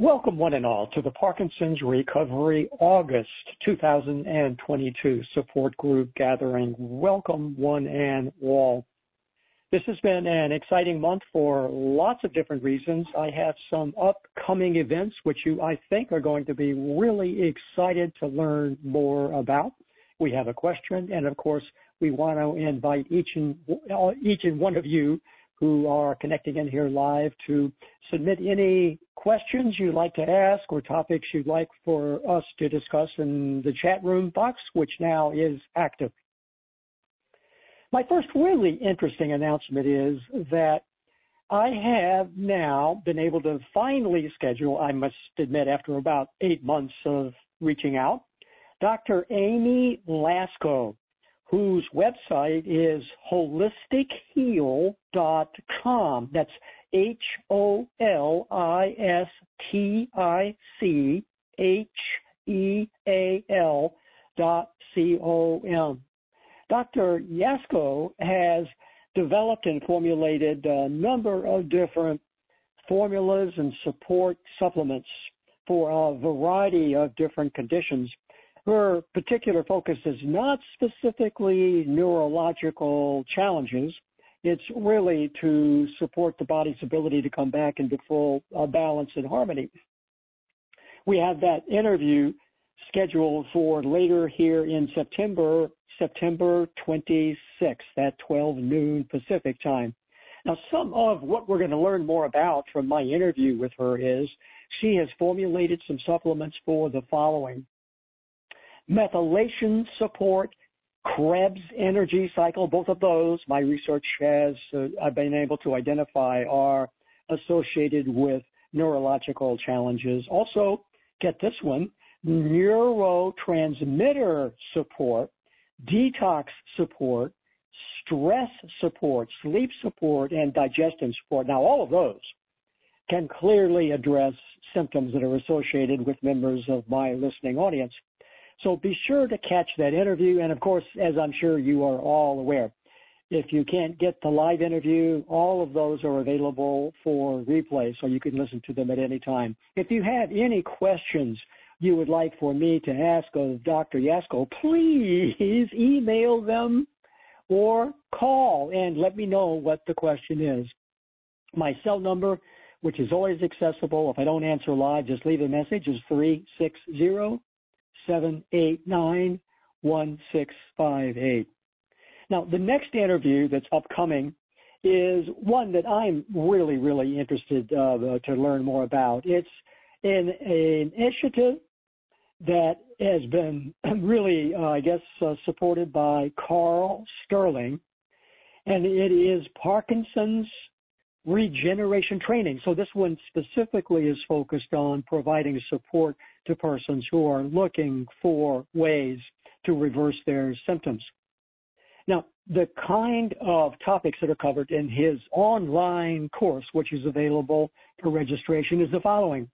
Welcome one and all to the Parkinson's Recovery August 2022 support group gathering. Welcome one and all. This has been an exciting month for lots of different reasons. I have some upcoming events which you, I think, are going to be really excited to learn more about. We have a question, and of course, we want to invite each and one of you who are connecting in here live to submit any questions you'd like to ask or topics you'd like for us to discuss in the chat room box, which now is active. My first really interesting announcement is that I have now been able to finally schedule, I must admit, after about 8 months of reaching out, Dr. Amy Lasko, whose website is holisticheal.com. That's HOLISTICHEAL.com. Dr. Yasko has developed and formulated a number of different formulas and support supplements for a variety of different conditions. Her particular focus is not specifically neurological challenges. It's really to support the body's ability to come back into full balance and harmony. We have that interview scheduled for later here in September 26th at 12 noon Pacific time. Now, some of what we're going to learn more about from my interview with her is she has formulated some supplements for the following: methylation support, Krebs energy cycle. Both of those, my research has I've been able to identify, are associated with neurological challenges. Also, get this one, neurotransmitter support, detox support, stress support, sleep support, and digestion support. Now, all of those can clearly address symptoms that are associated with members of my listening audience. So be sure to catch that interview. And of course, as I'm sure you are all aware, if you can't get the live interview, all of those are available for replay, so you can listen to them at any time. If you have any questions you would like for me to ask of Dr. Yasko, please email them or call and let me know what the question is. My cell number, which is always accessible, if I don't answer live, just leave a message, is 360-789-1658. Now, the next interview that's upcoming is one that I'm really, really interested to learn more about. It's an initiative that has been really, supported by Carl Sterling, and it is Parkinson's regeneration training. So this one specifically is focused on providing support to persons who are looking for ways to reverse their symptoms. Now, the kind of topics that are covered in his online course, which is available for registration, is the following: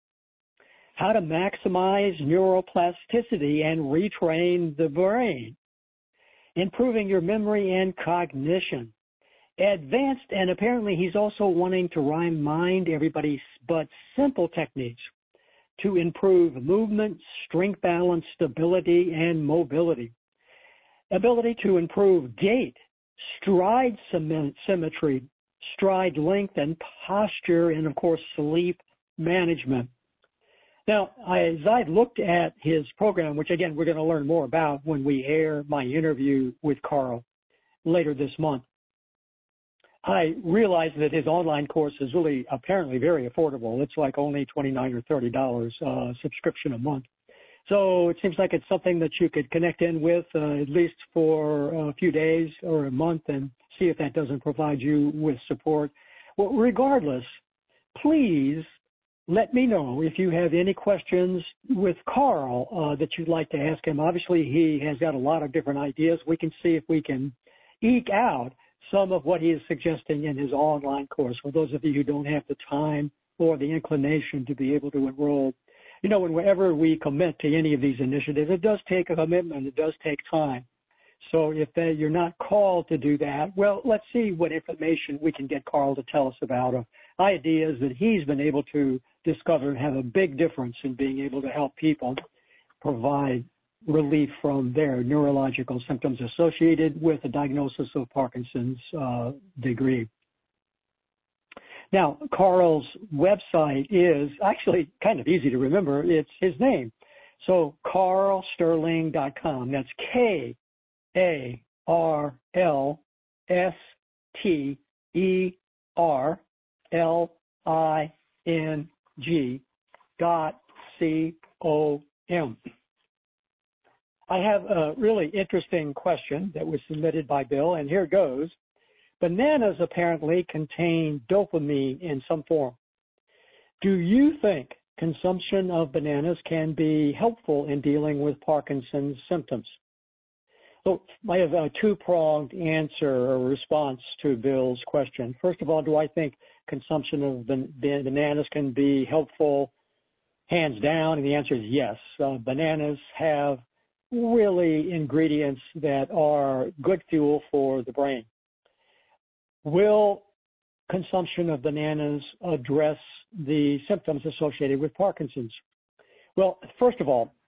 how to maximize neuroplasticity and retrain the brain, improving your memory and cognition, advanced, and apparently he's also wanting to remind everybody but simple techniques to improve movement, strength, balance, stability, and mobility, ability to improve gait, stride symmetry, stride length and posture, and of course sleep management. Now, as I've looked at his program, which again we're going to learn more about when we air my interview with Carl later this month, I realized that his online course is really apparently very affordable. It's like only $29 or $30 subscription a month. So it seems like it's something that you could connect in with at least for a few days or a month and see if that doesn't provide you with support. Well, regardless, please let me know if you have any questions with Carl that you'd like to ask him. Obviously, he has got a lot of different ideas. We can see if we can eke out some of what he is suggesting in his online course. For those of you who don't have the time or the inclination to be able to enroll, you know, whenever we commit to any of these initiatives, it does take a commitment. It does take time. So if you're not called to do that, well, let's see what information we can get Carl to tell us about, ideas that he's been able to discovered have a big difference in being able to help people provide relief from their neurological symptoms associated with a diagnosis of Parkinson's degree. Now, Carl's website is actually kind of easy to remember. It's his name. So carlsterling.com. That's KARLSTERLING.com. I have a really interesting question that was submitted by Bill, and here it goes. Bananas apparently contain dopamine in some form. Do you think consumption of bananas can be helpful in dealing with Parkinson's symptoms? So I have a two-pronged answer or response to Bill's question. First of all, do I think consumption of bananas can be helpful? Hands down, and the answer is yes. Bananas have really ingredients that are good fuel for the brain. Will consumption of bananas address the symptoms associated with Parkinson's? Well, first of all,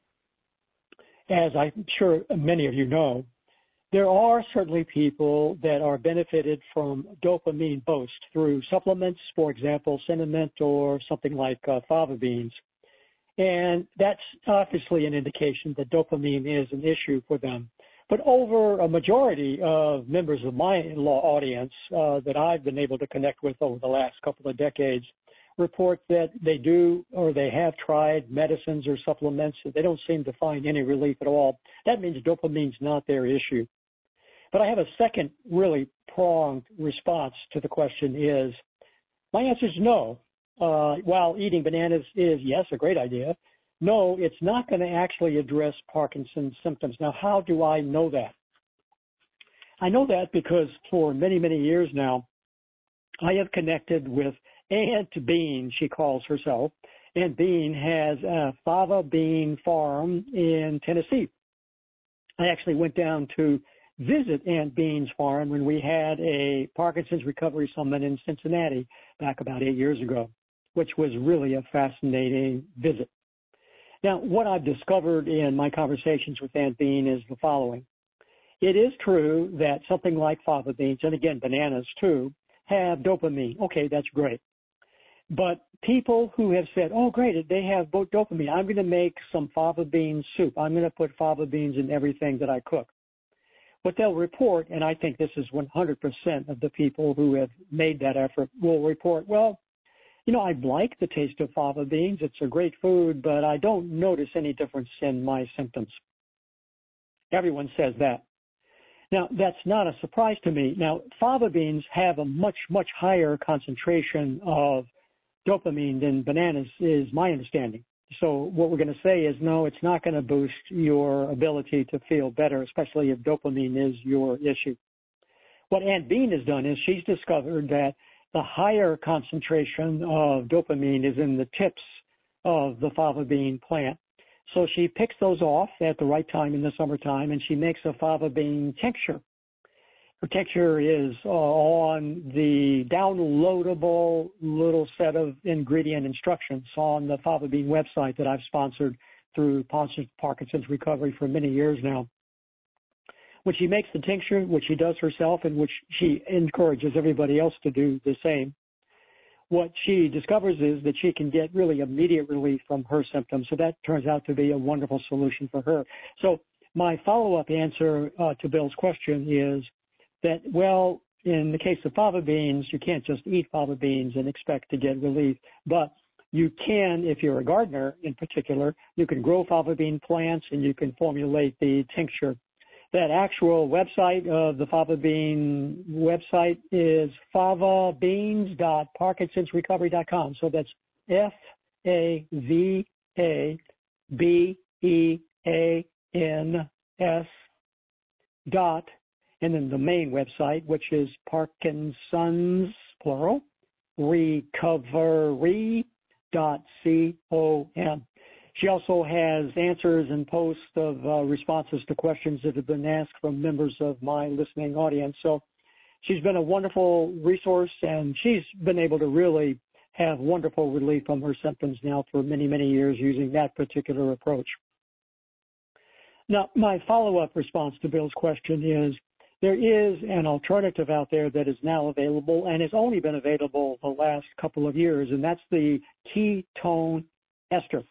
as I'm sure many of you know, there are certainly people that are benefited from dopamine boost through supplements, for example, cinnamon or something like fava beans. And that's obviously an indication that dopamine is an issue for them. But over a majority of members of my audience that I've been able to connect with over the last couple of decades report that they do or they have tried medicines or supplements and they don't seem to find any relief at all. That means dopamine's not their issue. But I have a second really pronged response to the question is, my answer is no. While eating bananas is, yes, a great idea, no, it's not going to actually address Parkinson's symptoms. Now, how do I know that? I know that because for many, many years now, I have connected with Aunt Bean, she calls herself. Aunt Bean has a fava bean farm in Tennessee. I actually went down to visit Aunt Bean's farm when we had a Parkinson's Recovery Summit in Cincinnati back about 8 years ago, which was really a fascinating visit. Now, what I've discovered in my conversations with Aunt Bean is the following. It is true that something like fava beans, and again, bananas too, have dopamine. Okay, that's great. But people who have said, oh, great, they have dopamine. I'm going to make some fava bean soup. I'm going to put fava beans in everything that I cook. What they'll report, and I think this is 100% of the people who have made that effort, will report, well, you know, I like the taste of fava beans. It's a great food, but I don't notice any difference in my symptoms. Everyone says that. Now, that's not a surprise to me. Now, fava beans have a much, much higher concentration of dopamine than bananas is my understanding. So what we're going to say is, no, it's not going to boost your ability to feel better, especially if dopamine is your issue. What Aunt Bean has done is she's discovered that the higher concentration of dopamine is in the tips of the fava bean plant. So she picks those off at the right time in the summertime, and she makes a fava bean tincture. Her tincture is on the downloadable little set of ingredient instructions on the fava bean website that I've sponsored through Parkinson's Recovery for many years now. When she makes the tincture, which she does herself and which she encourages everybody else to do the same, what she discovers is that she can get really immediate relief from her symptoms. So that turns out to be a wonderful solution for her. So my follow-up answer to Bill's question is that, well, in the case of fava beans, you can't just eat fava beans and expect to get relief, but you can, if you're a gardener in particular, you can grow fava bean plants and you can formulate the tincture. That actual website of the fava bean website is favabeans.parkinsonsrecovery.com. So that's FAVABEANS dot, and then the main website, which is Parkinson's, plural, recovery.com. She also has answers and posts of responses to questions that have been asked from members of my listening audience. So she's been a wonderful resource, and she's been able to really have wonderful relief from her symptoms now for many, many years using that particular approach. Now, my follow-up response to Bill's question is there is an alternative out there that is now available and has only been available the last couple of years, and that's the ketone ester.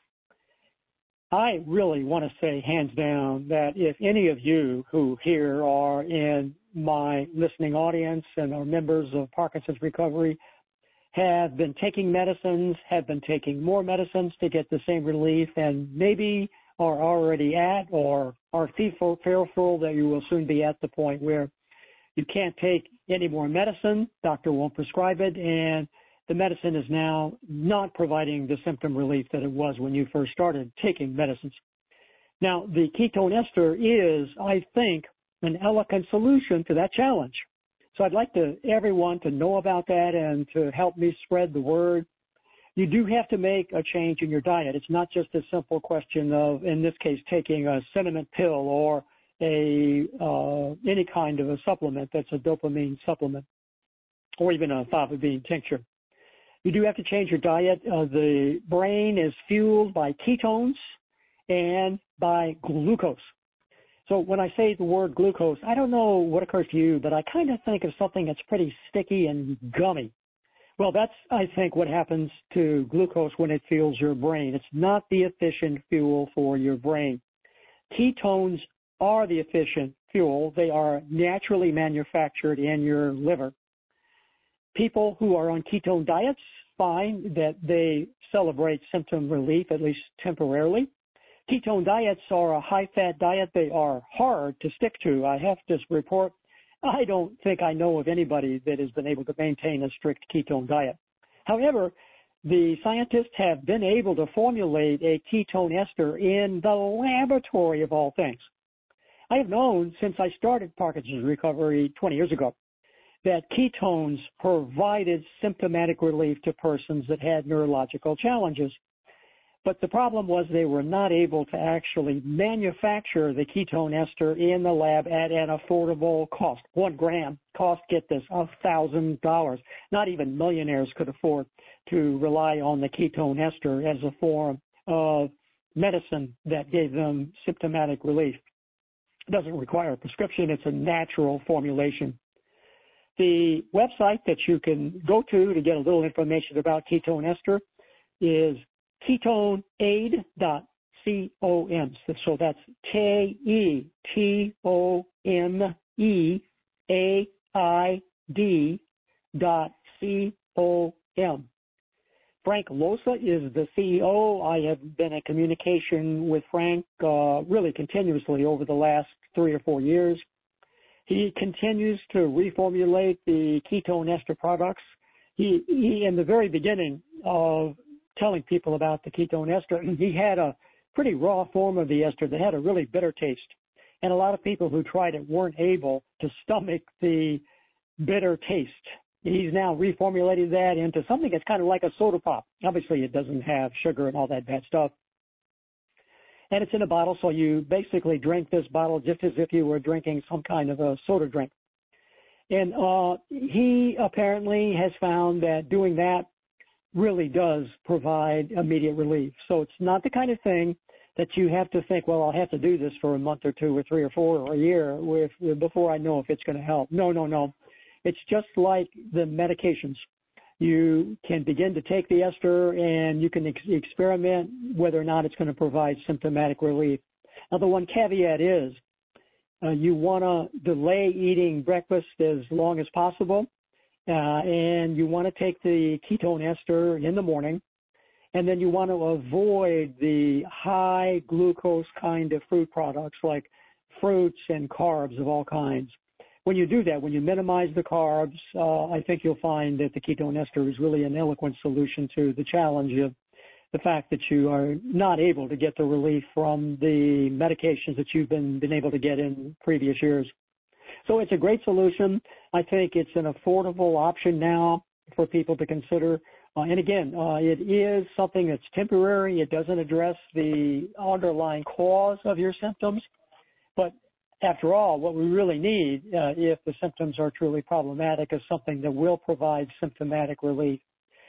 I really want to say hands down that if any of you who here are in my listening audience and are members of Parkinson's recovery have been taking medicines, have been taking more medicines to get the same relief, and maybe are already at or are fearful that you will soon be at the point where you can't take any more medicine, doctor won't prescribe it, and the medicine is now not providing the symptom relief that it was when you first started taking medicines. Now, the ketone ester is, I think, an elegant solution to that challenge. So I'd like everyone to know about that and to help me spread the word. You do have to make a change in your diet. It's not just a simple question of, in this case, taking a cinnamon pill or any kind of a supplement that's a dopamine supplement or even a fava-bean tincture. You do have to change your diet. The brain is fueled by ketones and by glucose. So when I say the word glucose, I don't know what occurs to you, but I kind of think of something that's pretty sticky and gummy. Well, that's, I think, what happens to glucose when it fuels your brain. It's not the efficient fuel for your brain. Ketones are the efficient fuel. They are naturally manufactured in your liver. People who are on ketone diets find that they celebrate symptom relief, at least temporarily. Ketone diets are a high-fat diet. They are hard to stick to. I have to report, I don't think I know of anybody that has been able to maintain a strict ketone diet. However, the scientists have been able to formulate a ketone ester in the laboratory of all things. I have known since I started Parkinson's recovery 20 years ago that ketones provided symptomatic relief to persons that had neurological challenges. But the problem was they were not able to actually manufacture the ketone ester in the lab at an affordable cost. 1 gram cost, get this, $1,000. Not even millionaires could afford to rely on the ketone ester as a form of medicine that gave them symptomatic relief. It doesn't require a prescription. It's a natural formulation. The website that you can go to get a little information about ketone ester is ketoneaid.com. So that's KETONEAID.com. Frank Losa is the CEO. I have been in communication with Frank really continuously over the last 3 or 4 years. He continues to reformulate the ketone ester products. He in the very beginning of telling people about the ketone ester, he had a pretty raw form of the ester that had a really bitter taste. And a lot of people who tried it weren't able to stomach the bitter taste. He's now reformulated that into something that's kind of like a soda pop. Obviously, it doesn't have sugar and all that bad stuff. And it's in a bottle, so you basically drink this bottle just as if you were drinking some kind of a soda drink. And he apparently has found that doing that really does provide immediate relief. So it's not the kind of thing that you have to think, well, I'll have to do this for a month or 2 or 3 or 4 or a year before I know if it's going to help. No. It's just like the medications. You can begin to take the ester and you can experiment whether or not it's going to provide symptomatic relief. Now, the one caveat is you want to delay eating breakfast as long as possible, and you want to take the ketone ester in the morning, and then you want to avoid the high glucose kind of fruit products like fruits and carbs of all kinds. When you do that, when you minimize the carbs, I think you'll find that the ketone ester is really an eloquent solution to the challenge of the fact that you are not able to get the relief from the medications that you've been able to get in previous years. So it's a great solution. I think it's an affordable option now for people to consider. And again, it is something that's temporary. It doesn't address the underlying cause of your symptoms. But after all, what we really need, if the symptoms are truly problematic, is something that will provide symptomatic relief.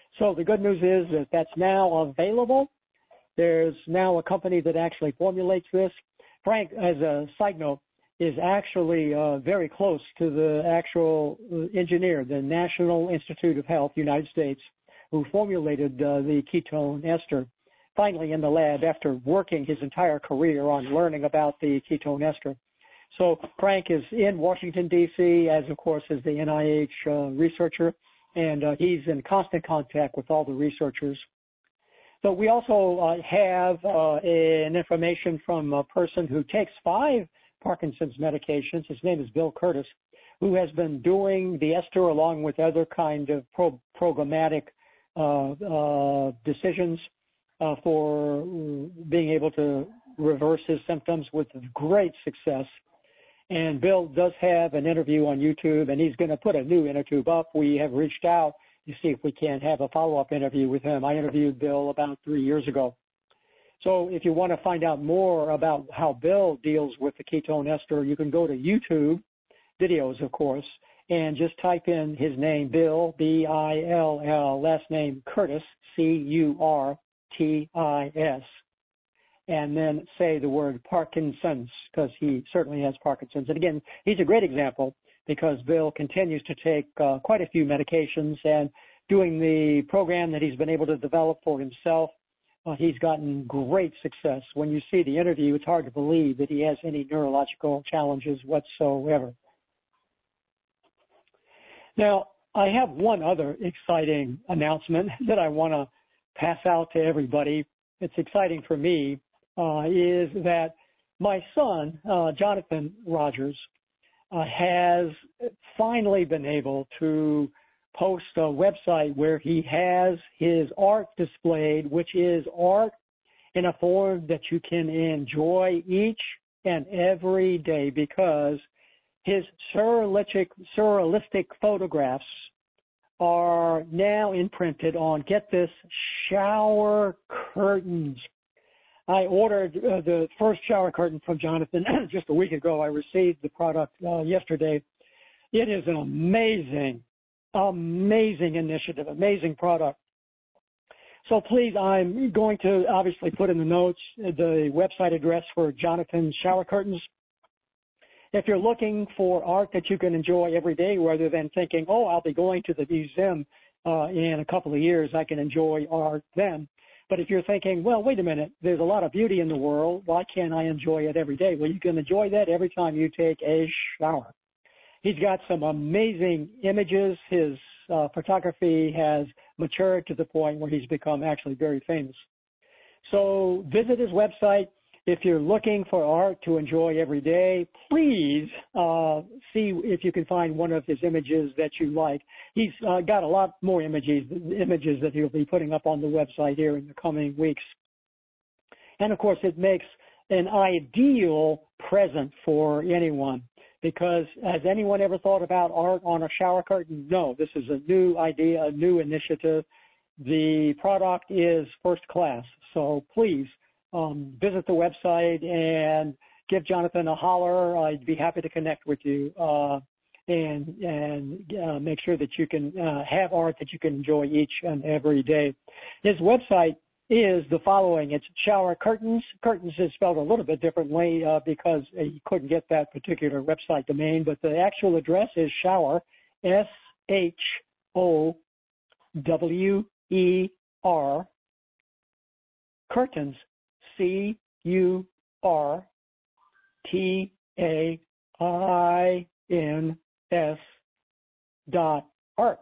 So the good news is that that's now available. There's now a company that actually formulates this. Frank, as a side note, is actually very close to the actual engineer, the National Institute of Health, United States, who formulated the ketone ester, finally in the lab after working his entire career on learning about the ketone ester. So Frank is in Washington, D.C., as of course is the NIH researcher, and he's in constant contact with all the researchers. So we also have an information from a person who takes 5 Parkinson's medications. His name is Bill Curtis, who has been doing the ester along with other kind of programmatic decisions for being able to reverse his symptoms with great success. And Bill does have an interview on YouTube, and he's going to put a new interview up. We have reached out to see if we can have a follow-up interview with him. I interviewed Bill about 3 years ago. So if you want to find out more about how Bill deals with the ketone ester, you can go to YouTube videos, of course, and just type in his name, Bill, B-I-L-L, last name Curtis, C-U-R-T-I-S, and then say the word Parkinson's, because he certainly has Parkinson's. And again, he's a great example because Bill continues to take quite a few medications, and doing the program that he's been able to develop for himself, he's gotten great success. When you see the interview, it's hard to believe that he has any neurological challenges whatsoever. Now, I have one other exciting announcement that I want to pass out to everybody. It's exciting for me, is that my son, Jonathan Rogers, has finally been able to post a website where he has his art displayed, which is art in a form that you can enjoy each and every day, because his surrealistic photographs are now imprinted on, get this, shower curtains. I ordered the first shower curtain from Jonathan just a week ago. I received the product yesterday. It is an amazing initiative, amazing product. So please, I'm going to obviously put in the notes the website address for Jonathan's shower curtains. If you're looking for art that you can enjoy every day rather than thinking, oh, I'll be going to the museum in a couple of years, I can enjoy art then. But if you're thinking, well, wait a minute, there's a lot of beauty in the world, why can't I enjoy it every day? Well, you can enjoy that every time you take a shower. He's got some amazing images. His photography has matured to the point where he's become actually very famous. So visit his website. If you're looking for art to enjoy every day, please see if you can find one of his images that you like. He's got a lot more images that he'll be putting up on the website here in the coming weeks. And, of course, it makes an ideal present for anyone, because has anyone ever thought about art on a shower curtain? No, this is a new idea, a new initiative. The product is first class, so please visit the website and give Jonathan a holler. I'd be happy to connect with you and make sure that you can have art that you can enjoy each and every day. His website is the following. It's Shower Curtains. Curtains is spelled a little bit differently because he couldn't get that particular website domain, but the actual address is Shower, S-H-O-W-E-R, Curtains, CURTAINS.art,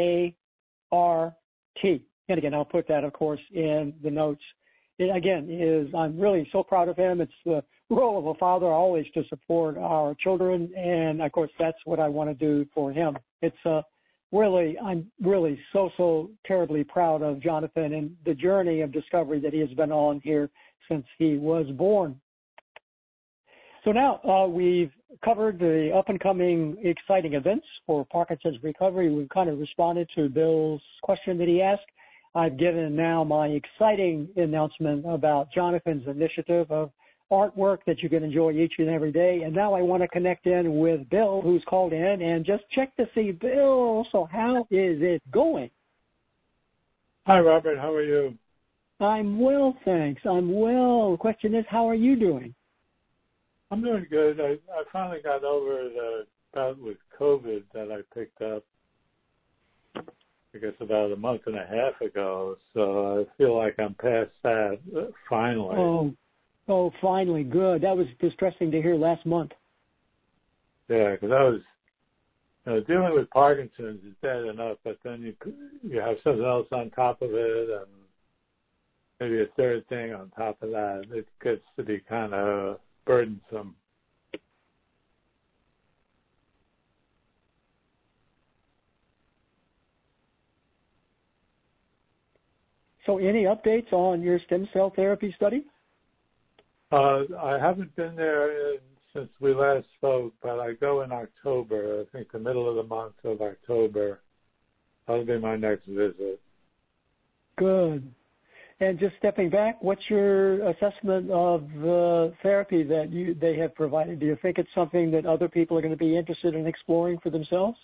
A-R-T. And again, I'll put that, of course, in the notes. I'm really so proud of him. It's the role of a father always to support our children, and of course, that's what I want to do for him. I'm really so terribly proud of Jonathan and the journey of discovery that he has been on here since he was born. So now we've covered the up-and-coming exciting events for Parkinson's recovery. We've kind of responded to Bill's question that he asked. I've given now my exciting announcement about Jonathan's initiative of artwork that you can enjoy each and every day. And now I want to connect in with Bill, who's called in, and just check to see, Bill, so how is it going? Hi, Robert. How are you? I'm well, thanks. I'm well. The question is, how are you doing? I'm doing good. I finally got over the bout with COVID that I picked up, I guess, about a month and a half ago. So I feel like I'm past that finally. Oh, finally. Good. That was distressing to hear last month. Yeah, because I was dealing with Parkinson's is bad enough, but then you have something else on top of it, and maybe a third thing on top of that. It gets to be kind of burdensome. So any updates on your stem cell therapy study? I haven't been there since we last spoke, but I go in October. I think the middle of the month of October. That'll be my next visit. Good. And just stepping back, what's your assessment of the therapy that they have provided? Do you think it's something that other people are going to be interested in exploring for themselves?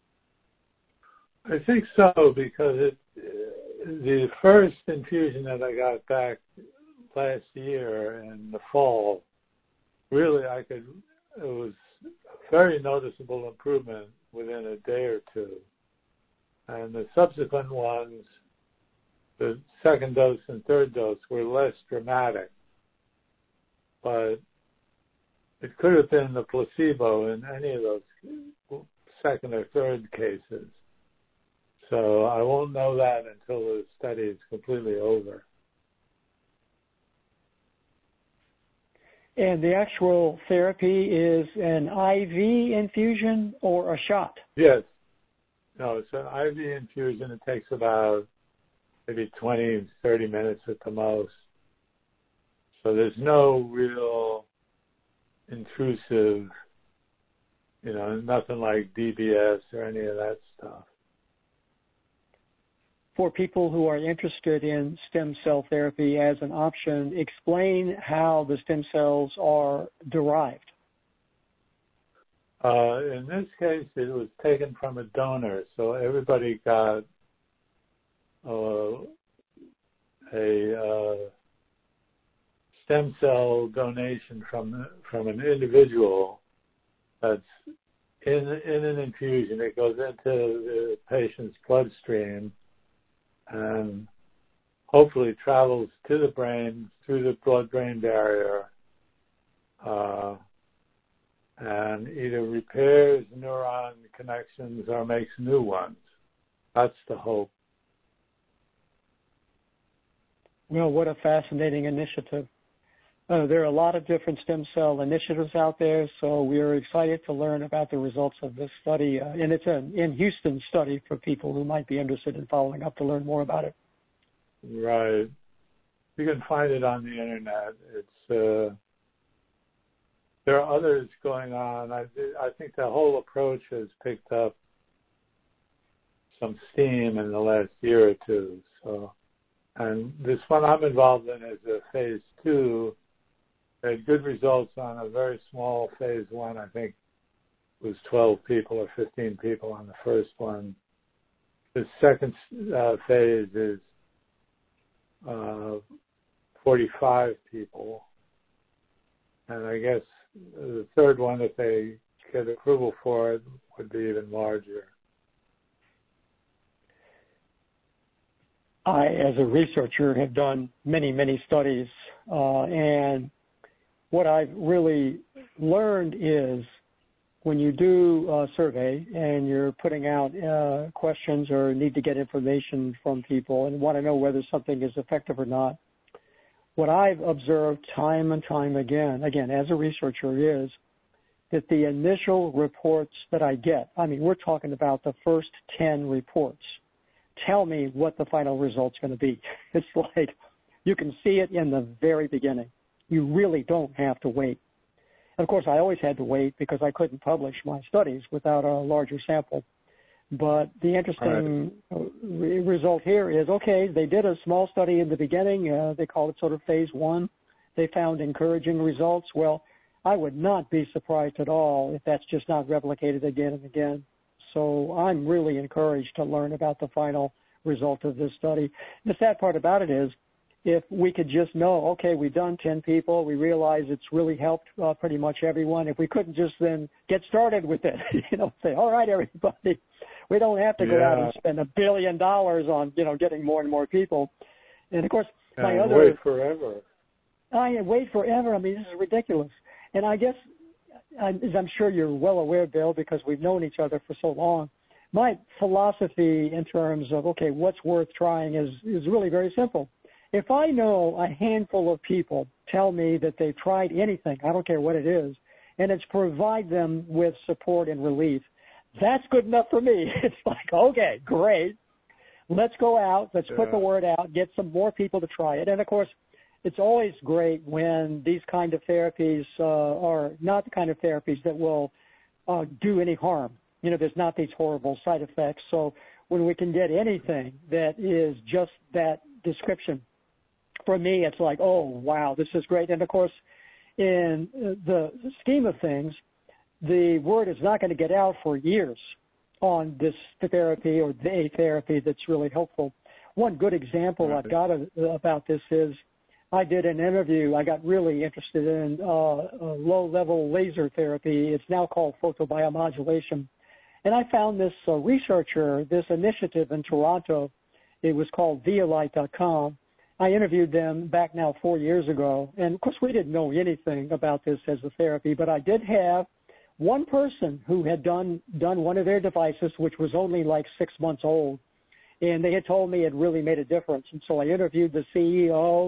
I think so, because the first infusion that I got back last year in the fall, really it was a very noticeable improvement within a day or two. And the subsequent ones, the second dose and third dose, were less dramatic. But it could have been the placebo in any of those second or third cases. So I won't know that until the study is completely over. And the actual therapy is an IV infusion or a shot? Yes. No, it's an IV infusion. It takes about maybe 20, 30 minutes at the most. So there's no real intrusive, nothing like DBS or any of that stuff. For people who are interested in stem cell therapy as an option, explain how the stem cells are derived. In this case, it was taken from a donor, so everybody got a stem cell donation from an individual that's in an infusion. It goes into the patient's bloodstream and hopefully travels to the brain through the blood-brain barrier and either repairs neuron connections or makes new ones. That's the hope. Well, what a fascinating initiative. There are a lot of different stem cell initiatives out there, so we're excited to learn about the results of this study. And it's an in Houston study for people who might be interested in following up to learn more about it. Right. You can find it on the internet. It's there are others going on. I think the whole approach has picked up some steam in the last year or two. So, and this one I'm involved in is a phase 2. They had good results on a very small phase 1. I think it was 12 people or 15 people on the first one. The second phase is 45 people. And I guess the third one, if they get approval for it, would be even larger. I, as a researcher, have done many, many studies, and what I've really learned is when you do a survey and you're putting out questions or need to get information from people and want to know whether something is effective or not, what I've observed time and time again as a researcher, is that the initial reports that I get, we're talking about the first 10 reports, tell me what the final result's going to be. It's like you can see it in the very beginning. You really don't have to wait. And of course, I always had to wait because I couldn't publish my studies without a larger sample. But the interesting result here is, okay, they did a small study in the beginning. They call it sort of phase 1. They found encouraging results. Well, I would not be surprised at all if that's just not replicated again and again. So I'm really encouraged to learn about the final result of this study. The sad part about it is, if we could just know, okay, we've done 10 people, we realize it's really helped pretty much everyone. If we couldn't just then get started with it, say, all right, everybody, we don't have to go out and spend $1 billion on, getting more and more people. And of course, wait forever. Wait forever. I mean, this is ridiculous. And I guess, as I'm sure you're well aware, Bill, because we've known each other for so long, my philosophy in terms of, okay, what's worth trying is really very simple. If I know a handful of people tell me that they've tried anything, I don't care what it is, and it's provide them with support and relief, that's good enough for me. It's like, okay, great. Let's go out. Let's put the word out, get some more people to try it. And, of course, it's always great when these kind of therapies are not the kind of therapies that will do any harm. There's not these horrible side effects. So when we can get anything that is just that description, for me, it's like, oh, wow, this is great. And, of course, in the scheme of things, the word is not going to get out for years on this therapy or the therapy that's really helpful. One good example I've got about this is I did an interview. I got really interested in low-level laser therapy. It's now called photobiomodulation. And I found this researcher, this initiative in Toronto. It was called Vialight.com. I interviewed them back now 4 years ago. And, of course, we didn't know anything about this as a therapy, but I did have one person who had done one of their devices, which was only like 6 months old. And they had told me it really made a difference. And so I interviewed the CEO,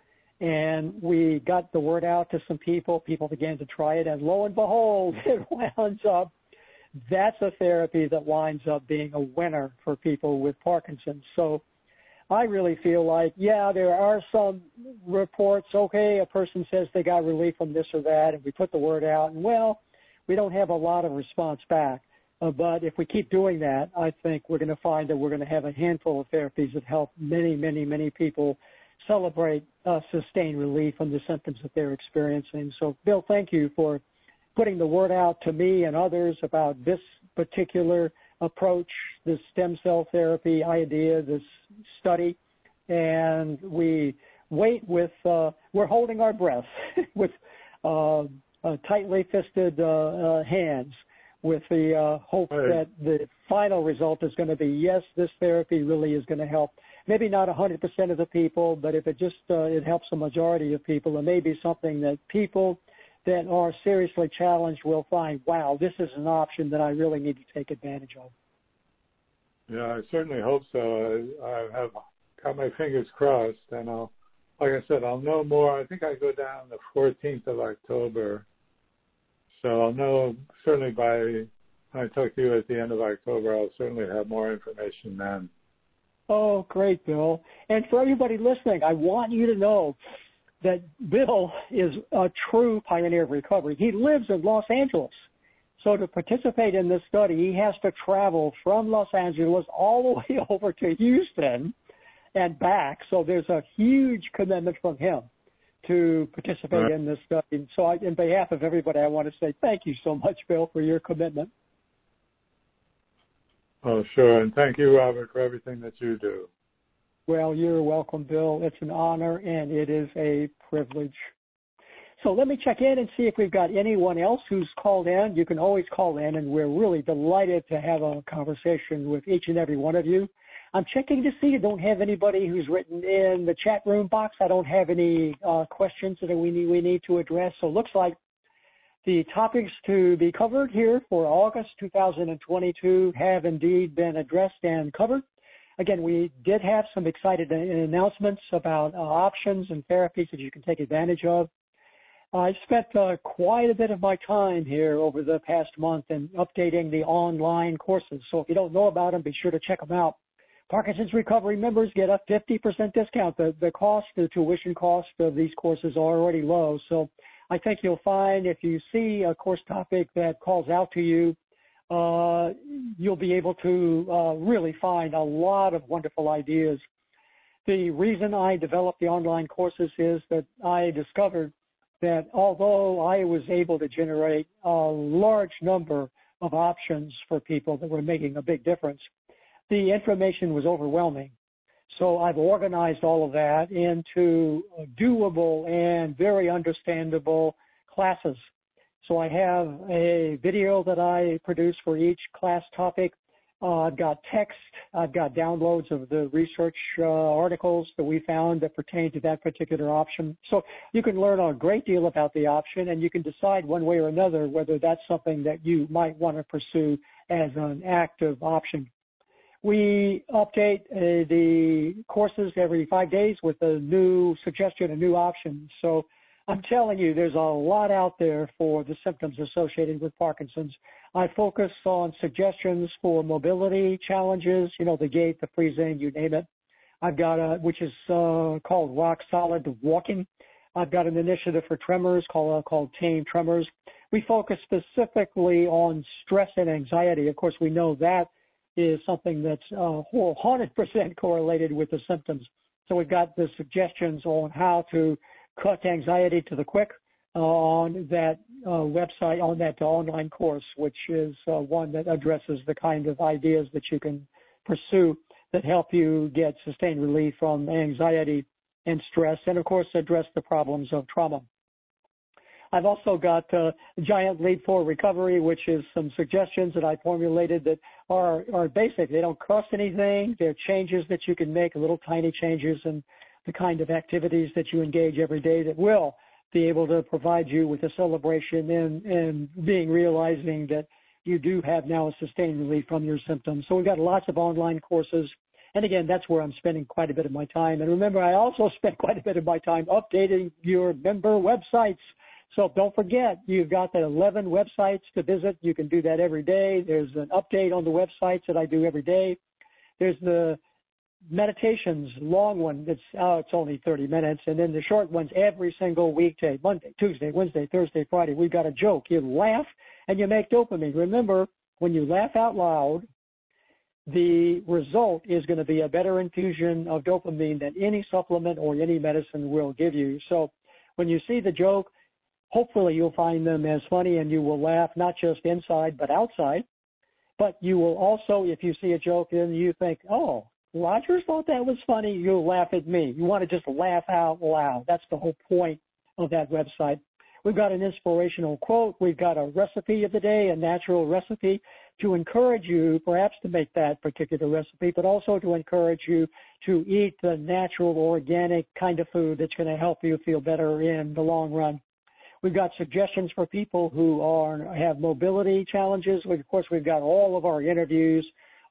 and we got the word out to some people. People began to try it, and lo and behold, it winds up. That's a therapy that winds up being a winner for people with Parkinson's. So I really feel like, there are some reports, okay, a person says they got relief from this or that, and we put the word out, and we don't have a lot of response back. But if we keep doing that, I think we're going to find that we're going to have a handful of therapies that help many, many, many people celebrate sustained relief from the symptoms that they're experiencing. So, Bill, thank you for putting the word out to me and others about this particular approach, this stem cell therapy idea, this study. And we wait with, we're holding our breath with tightly fisted hands, with the hope that the final result is going to be, yes, this therapy really is going to help. Maybe not 100% of the people, but if it just it helps a majority of people, it may be something that people that are seriously challenged will find, wow, this is an option that I really need to take advantage of. Yeah, I certainly hope so. I have got my fingers crossed, and like I said, I'll know more. I think I go down the 14th of October. So I'll know certainly when I talk to you at the end of October, I'll certainly have more information then. Oh, great, Bill. And for everybody listening, I want you to know that Bill is a true pioneer of recovery. He lives in Los Angeles. So to participate in this study, he has to travel from Los Angeles all the way over to Houston and back. So there's a huge commitment from him to participate in this study. So in behalf of everybody, I want to say thank you so much, Bill, for your commitment. Oh, sure. And thank you, Robert, for everything that you do. Well, you're welcome, Bill. It's an honor, and it is a privilege. So let me check in and see if we've got anyone else who's called in. You can always call in, and we're really delighted to have a conversation with each and every one of you. I'm checking to see. I don't have anybody who's written in the chat room box. I don't have any questions that we need to address. So it looks like the topics to be covered here for August 2022 have indeed been addressed and covered. Again, we did have some exciting announcements about options and therapies that you can take advantage of. I spent quite a bit of my time here over the past month in updating the online courses. So if you don't know about them, be sure to check them out. Parkinson's Recovery members get a 50% discount. The tuition cost of these courses are already low. So I think you'll find if you see a course topic that calls out to you, you'll be able to really find a lot of wonderful ideas. The reason I developed the online courses is that I discovered that although I was able to generate a large number of options for people that were making a big difference, the information was overwhelming. So I've organized all of that into doable and very understandable classes. So I have a video that I produce for each class topic. I've got text. I've got downloads of the research articles that we found that pertain to that particular option. So you can learn a great deal about the option, and you can decide one way or another whether that's something that you might want to pursue as an active option. We update the courses every 5 days with a new suggestion, a new option. So I'm telling you, there's a lot out there for the symptoms associated with Parkinson's. I focus on suggestions for mobility challenges, the gait, the freezing, you name it. I've got which is called Rock Solid Walking. I've got an initiative for tremors called Tame Tremors. We focus specifically on stress and anxiety. Of course, we know that is something that's 100% correlated with the symptoms. So we've got the suggestions on how to cut anxiety to the quick on that website, on that online course, which is one that addresses the kind of ideas that you can pursue that help you get sustained relief from anxiety and stress, and of course address the problems of trauma. I've also got Giant Leap for Recovery, which is some suggestions that I formulated that are basic. They don't cost anything. They're changes that you can make, little tiny changes, and the kind of activities that you engage every day that will be able to provide you with a celebration and realizing that you do have now a sustained relief from your symptoms. So we've got lots of online courses. And again, that's where I'm spending quite a bit of my time. And remember, I also spend quite a bit of my time updating your member websites. So don't forget, you've got the 11 websites to visit. You can do that every day. There's an update on the websites that I do every day. There's the meditations, long one, it's only 30 minutes, and then the short ones every single weekday, Monday, Tuesday, Wednesday, Thursday, Friday. We've got a joke. You laugh and you make dopamine. Remember, when you laugh out loud, the result is going to be a better infusion of dopamine than any supplement or any medicine will give you. So when you see the joke, hopefully you'll find them as funny and you will laugh not just inside but outside. But you will also, if you see a joke and you think, oh, Rogers thought that was funny, you'll laugh at me. You want to just laugh out loud. That's the whole point of that website. We've got an inspirational quote. We've got a recipe of the day, a natural recipe to encourage you perhaps to make that particular recipe, but also to encourage you to eat the natural, organic kind of food that's going to help you feel better in the long run. We've got suggestions for people who have mobility challenges. Of course, we've got all of our interviews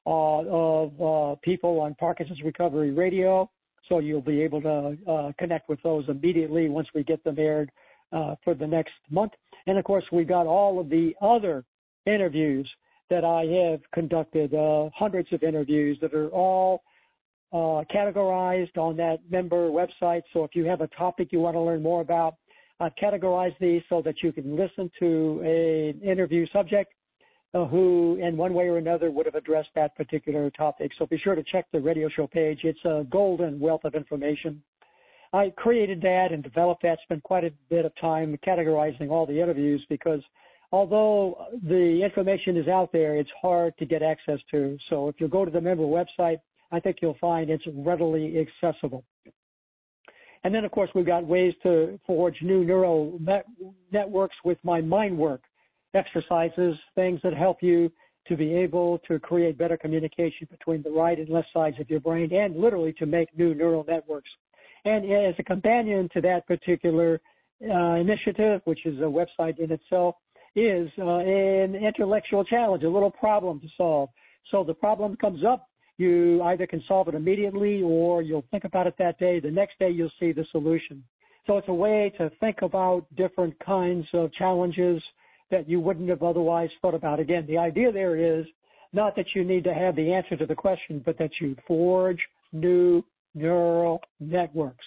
of people on Parkinson's Recovery Radio, so you'll be able to connect with those immediately once we get them aired for the next month. And, of course, we've got all of the other interviews that I have conducted, hundreds of interviews that are all categorized on that member website. So if you have a topic you want to learn more about, I've categorized these so that you can listen to an interview subject who in one way or another would have addressed that particular topic. So be sure to check the radio show page. It's a golden wealth of information. I created that and developed that, spent quite a bit of time categorizing all the interviews because although the information is out there, it's hard to get access to. So if you go to the member website, I think you'll find it's readily accessible. And then, of course, we've got ways to forge new neural networks with my mind work. Exercises, things that help you to be able to create better communication between the right and left sides of your brain and literally to make new neural networks. And as a companion to that particular initiative, which is a website in itself, is an intellectual challenge, a little problem to solve. So the problem comes up, you either can solve it immediately or you'll think about it that day. The next day you'll see the solution. So it's a way to think about different kinds of challenges that you wouldn't have otherwise thought about. Again, the idea there is not that you need to have the answer to the question, but that you forge new neural networks.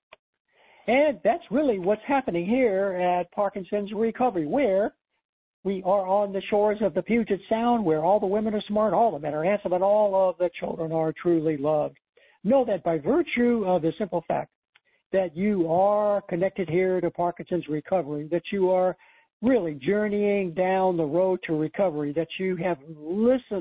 And that's really what's happening here at Parkinson's Recovery, where we are on the shores of the Puget Sound, where all the women are smart, all the men are handsome, and all of the children are truly loved. Know that by virtue of the simple fact that you are connected here to Parkinson's Recovery, that you are really journeying down the road to recovery, that you have listened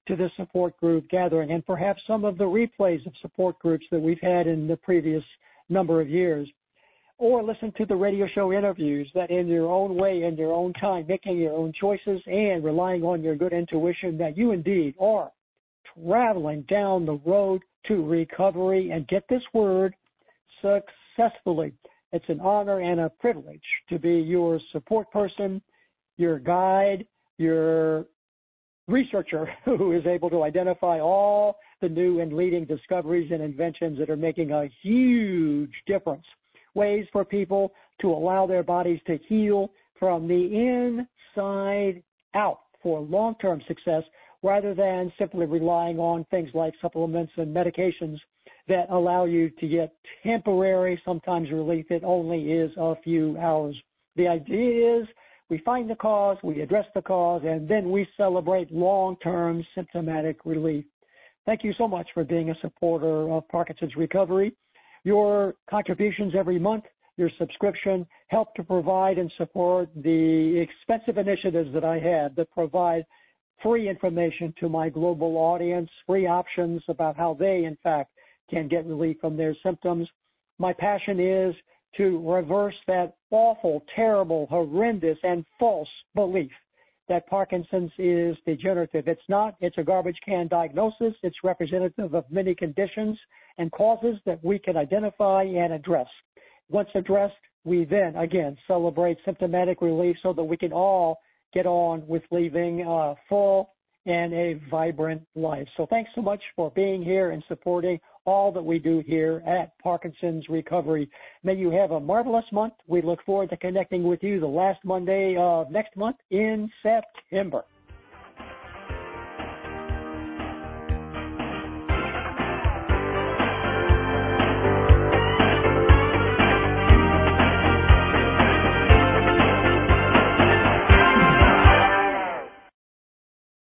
to the support group gathering and perhaps some of the replays of support groups that we've had in the previous number of years. Or listen to the radio show interviews that in your own way, in your own time, making your own choices and relying on your good intuition that you indeed are traveling down the road to recovery. And get this word, successfully. It's an honor and a privilege to be your support person, your guide, your researcher who is able to identify all the new and leading discoveries and inventions that are making a huge difference. Ways for people to allow their bodies to heal from the inside out for long-term success rather than simply relying on things like supplements and medications that allow you to get temporary, sometimes relief that only is a few hours. The idea is we find the cause, we address the cause, and then we celebrate long-term symptomatic relief. Thank you so much for being a supporter of Parkinson's Recovery. Your contributions every month, your subscription, help to provide and support the expensive initiatives that I have that provide free information to my global audience, free options about how they, in fact, can get relief from their symptoms. My passion is to reverse that awful, terrible, horrendous, and false belief that Parkinson's is degenerative. It's not. It's a garbage can diagnosis. It's representative of many conditions and causes that we can identify and address. Once addressed, we then, again, celebrate symptomatic relief so that we can all get on with living a full and a vibrant life. So thanks so much for being here and supporting all that we do here at Parkinson's Recovery. May you have a marvelous month. We look forward to connecting with you the last Monday of next month in September.